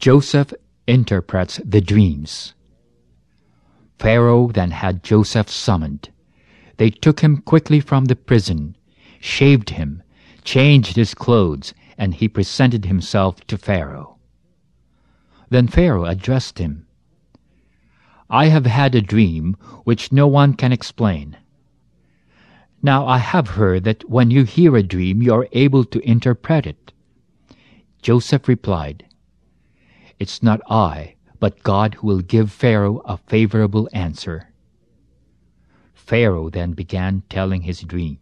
Joseph interprets the dreams. Pharaoh then had Joseph summoned. They took him quickly from the prison, shaved him, changed his clothes, and he presented himself to Pharaoh. Then Pharaoh addressed him, "I have had a dream which no one can explain. Now I have heard that when you hear a dream you are able to interpret it." Joseph replied, "It's not I, but God who will give Pharaoh a favorable answer." Pharaoh then began telling his dream.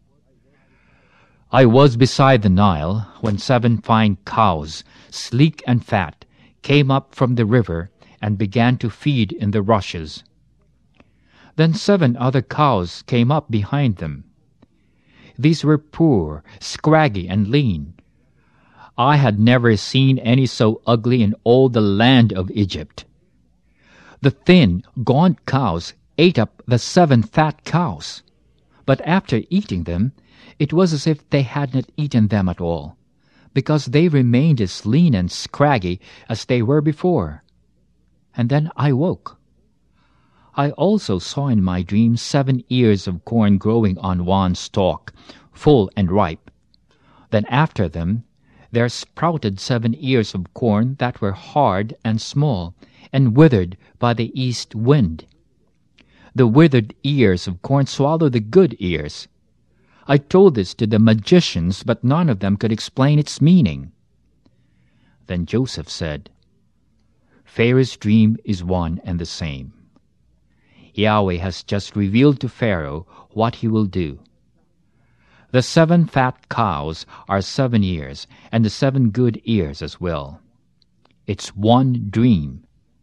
"I was beside the Nile when 7 fine cows, sleek and fat, came up from the river and began to feed in the rushes. Then 7 other cows came up behind them. These were poor, scraggy, and lean. I had never seen any so ugly in all the land of Egypt. The thin, gaunt cows ate up the 7 fat cows, but after eating them, it was as if they had not eaten them at all, because they remained as lean and scraggy as they were before. And then I woke. I also saw in my dream 7 ears of corn growing on one stalk, full and ripe. Then after them there sprouted 7 ears of corn that were hard and small, and withered by the east wind. The withered ears of corn swallowed the good ears. I told this to the magicians, but none of them could explain its meaning." Then Joseph said, "Pharaoh's dream is one and the same. Yahweh has just revealed to Pharaoh what he will do. The 7 fat cows are 7 ears, and the 7 good ears as well. It's one dream.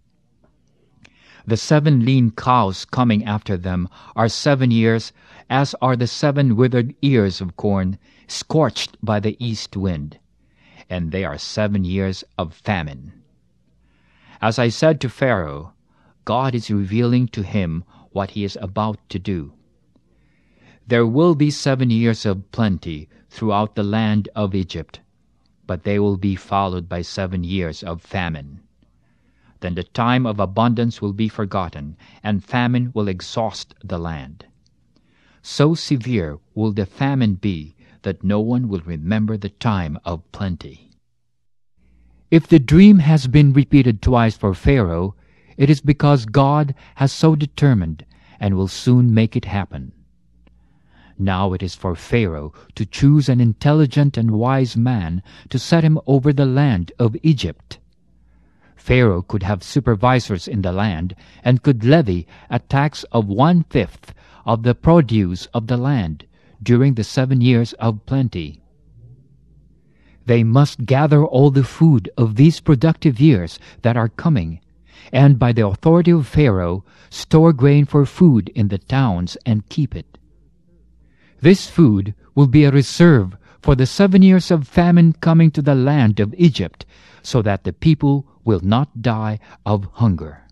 The 7 lean cows coming after them are 7 years, as are the 7 withered ears of corn, scorched by the east wind, and they are 7 years of famine. As I said to Pharaoh, God is revealing to him what he is about to do. There will be 7 years of plenty throughout the land of Egypt, but they will be followed by 7 years of famine. Then the time of abundance will be forgotten, and famine will exhaust the land. So severe will the famine be that no one will remember the time of plenty." If the dream has been repeated twice for Pharaoh, it is because God has so determined and will soon make it happen. Now it is for Pharaoh to choose an intelligent and wise man to set him over the land of Egypt. Pharaoh could have supervisors in the land and could levy a tax of 1/5 of the produce of the land during the 7 years of plenty. They must gather all the food of these productive years that are coming, and by the authority of Pharaoh, store grain for food in the towns and keep it. This food will be a reserve for the 7 years of famine coming to the land of Egypt, so that the people will not die of hunger.